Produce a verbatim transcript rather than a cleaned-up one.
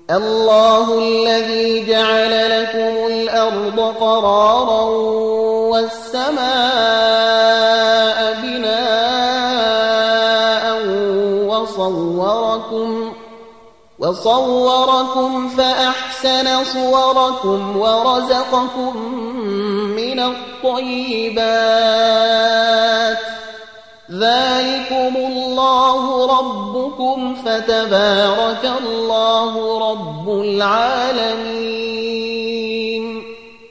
الله الذي جعل لكم الأرض قرارا والسماء بناء وصوركم, وصوركم فأحسن صوركم ورزقكم من الطيبات. ذلكم الله ربكم فتبارك الله رب العالمين.